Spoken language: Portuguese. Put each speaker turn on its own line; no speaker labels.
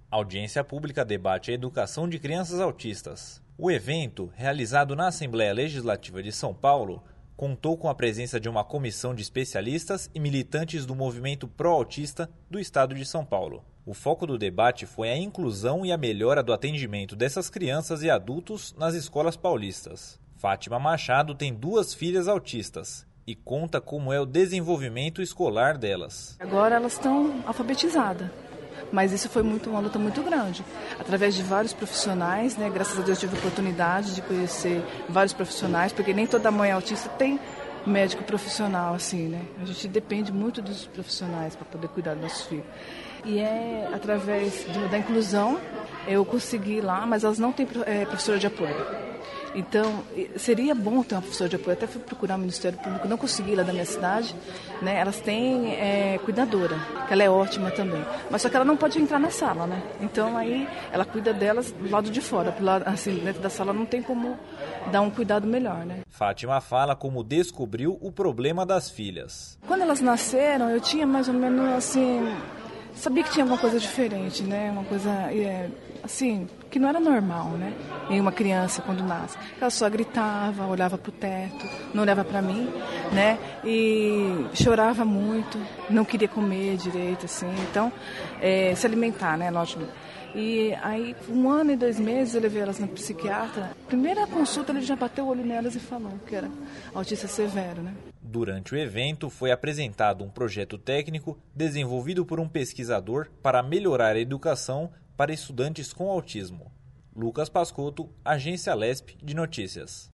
A audiência pública debate a educação de crianças autistas. O evento, realizado na Assembleia Legislativa de São Paulo, contou com a presença de uma comissão de especialistas e militantes do movimento pró-autista do estado de São Paulo. O foco do debate foi a inclusão e a melhora do atendimento dessas crianças e adultos nas escolas paulistas. Fátima Machado tem 2 filhas autistas e conta como é o desenvolvimento escolar delas.
Agora elas estão alfabetizadas, mas isso foi uma luta muito grande. Através de vários profissionais, né? Graças a Deus tive a oportunidade de conhecer vários profissionais, porque nem toda mãe autista tem médico profissional, assim, né? A gente depende muito dos profissionais para poder cuidar dos nossos filhos. E é através da inclusão, eu consegui ir lá, mas elas não têm professora de apoio. Então, seria bom ter uma professora de apoio. Até fui procurar o Ministério Público, não consegui lá da minha cidade, né? Elas têm cuidadora, que ela é ótima também. Mas só que ela não pode entrar na sala, né? Então, aí, ela cuida delas do lado de fora. Do lado, assim, dentro da sala não tem como dar um cuidado melhor, né?
Fátima fala como descobriu o problema das filhas.
Quando elas nasceram, eu tinha mais ou menos, assim... Sabia que tinha alguma coisa diferente, né? Uma coisa, assim, que não era normal, né? Em uma criança quando nasce. Ela só gritava, olhava para o teto, não olhava para mim, né? E chorava muito, não queria comer direito, assim. Então, se alimentar, né? Lógico. E aí, 1 ano e 2 meses, eu levei elas na psiquiatra. Primeira consulta, ele já bateu o olho nelas e falou que era autista severo, né?
Durante o evento, foi apresentado um projeto técnico desenvolvido por um pesquisador para melhorar a educação para estudantes com autismo. Lucas Pascotto, Agência Lesp de Notícias.